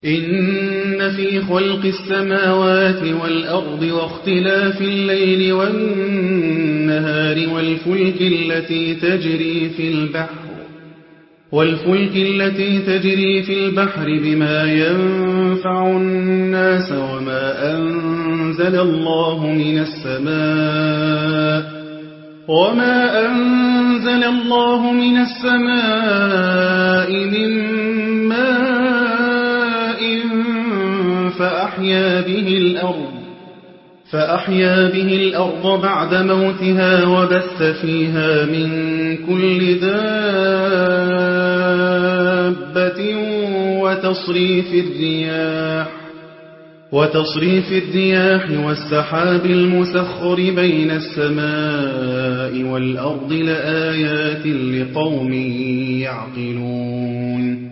إن في خلق السماوات والأرض واختلاف الليل والنهار والفلك التي تجري في البحر بما ينفع الناس وما أنزل الله من السماء من ماء فأحيا به الأرض بعد موتها وبث فيها من كل دابة وتصريف الرياح والسحاب المسخر بين السماء والأرض لآيات لقوم يعقلون